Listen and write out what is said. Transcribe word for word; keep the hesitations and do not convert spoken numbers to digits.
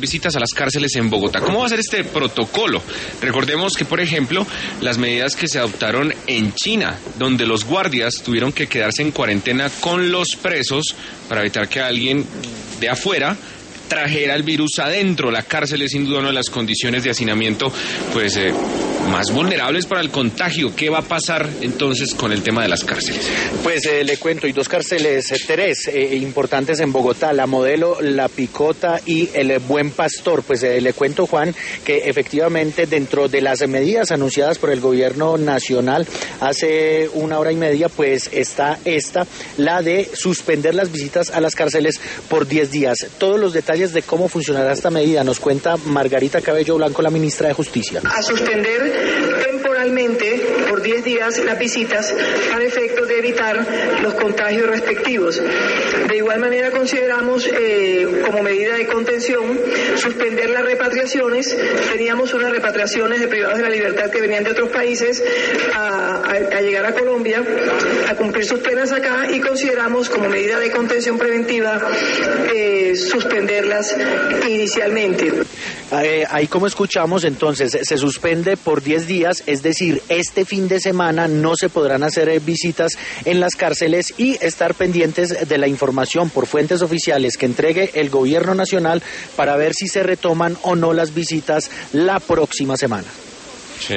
visitas a las cárceles en Bogotá. ¿Cómo va a ser este protocolo? Recordemos que, por ejemplo, las medidas que se adoptaron en China, donde los guardias tuvieron que quedarse en cuarentena con los presos para evitar que alguien de afuera trajera el virus adentro. La cárcel es sin duda una de las condiciones de hacinamiento pues eh, más vulnerables para el contagio. ¿Qué va a pasar entonces con el tema de las cárceles? Pues eh, le cuento, hay dos cárceles, eh, tres eh, importantes en Bogotá, La Modelo, La Picota y El Buen Pastor. Pues eh, le cuento, Juan, que efectivamente dentro de las medidas anunciadas por el gobierno nacional hace una hora y media, pues está esta, la de suspender las visitas a las cárceles por diez días. Todos los detalles de cómo funcionará esta medida nos cuenta Margarita Cabello Blanco, la ministra de Justicia. A suspender temporalmente por diez días las visitas para efectos de evitar los contagios respectivos. De igual manera consideramos eh, como medida de contención suspender las repatriaciones. Teníamos unas repatriaciones de privados de la libertad que venían de otros países a, a, a llegar a Colombia a cumplir sus penas acá, y consideramos como medida de contención preventiva eh, suspenderlas inicialmente. Eh, ahí como escuchamos, entonces se suspende por diez días, es decir, este fin de semana no se podrán hacer eh, visitas en las cárceles, y estar pendientes de la información por fuentes oficiales que entregue el gobierno nacional para ver si se retoman o no las visitas la próxima semana.